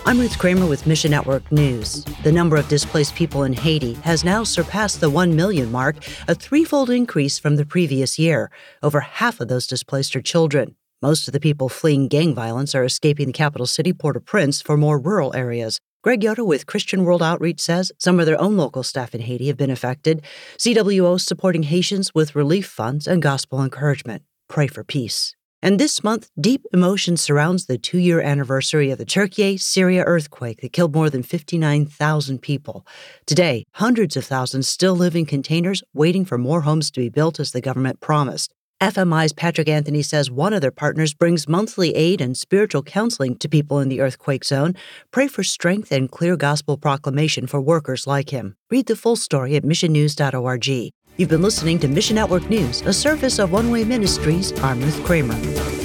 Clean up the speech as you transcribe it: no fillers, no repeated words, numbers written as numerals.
I'm Ruth Kramer with Mission Network News. The number of displaced people in Haiti has now surpassed the 1 million mark, a threefold increase from the previous year. Over half of those displaced are children. Most of the people fleeing gang violence are escaping the capital city, Port-au-Prince, for more rural areas. Greg Yoder with Christian World Outreach says some of their own local staff in Haiti have been affected. CWO supporting Haitians with relief funds and gospel encouragement. Pray for peace. And this month, deep emotion surrounds the 2-year anniversary of the Turkey, Syria earthquake that killed more than 59,000 people. Today, hundreds of thousands still live in containers, waiting for more homes to be built as the government promised. FMI's Patrick Anthony says one of their partners brings monthly aid and spiritual counseling to people in the earthquake zone. Pray for strength and clear gospel proclamation for workers like him. Read the full story at missionnews.org. You've been listening to Mission Network News, a service of One Way Ministries. I'm Ruth Kramer.